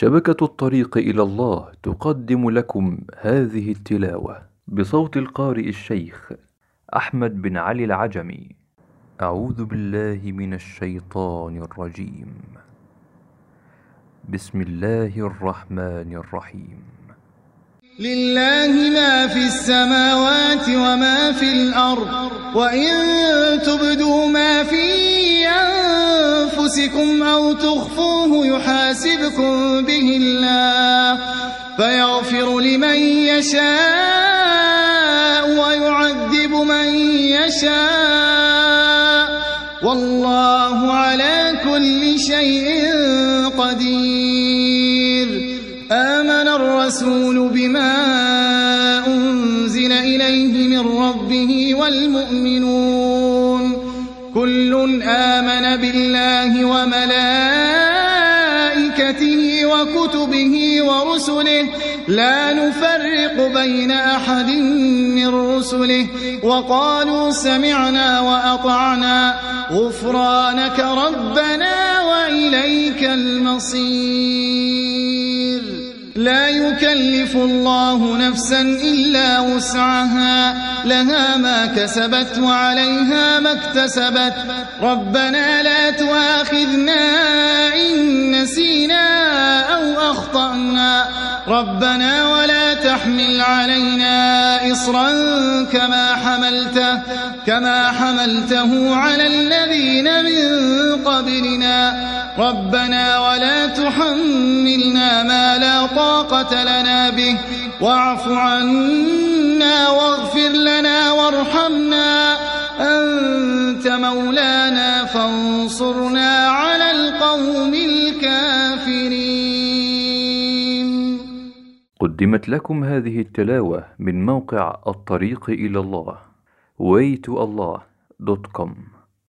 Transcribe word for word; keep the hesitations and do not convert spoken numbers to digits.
شبكة الطريق إلى الله تقدم لكم هذه التلاوة بصوت القارئ الشيخ أحمد بن علي العجمي. أعوذ بالله من الشيطان الرجيم. بسم الله الرحمن الرحيم. لله ما في السماوات وما في الأرض، وإن تبدوا ما في أنفسكم أو تخفوه يحاسبكم به الله، فيغفر لمن يشاء ويعذب من يشاء، والله على كل شيء قدير. آمن الرسول بما أنزل إليه من ربه والمؤمنون كل آمن بالله وملائكته وكتبه ورسله لا نفرق بين أحد من رسله، وقالوا سمعنا وأطعنا غفرانك ربنا وإليك المصير. لا يكلف الله نفسا إلا وسعها، لها ما كسبت وعليها ما اكتسبت. ربنا لا تؤاخذنا إن نسينا أو أخطأنا، ربنا ولا تحمل علينا إصرا كما حملته كما حملته على الذين من قبلنا، ربنا ولا تحملنا ما لا طاقة لنا به، واعف عنا واغفر لنا وارحمنا، أنت مولانا فانصرنا على القوم الكافرين. قدمت لكم هذه التلاوة من موقع الطريق إلى الله way to allah دوت كوم.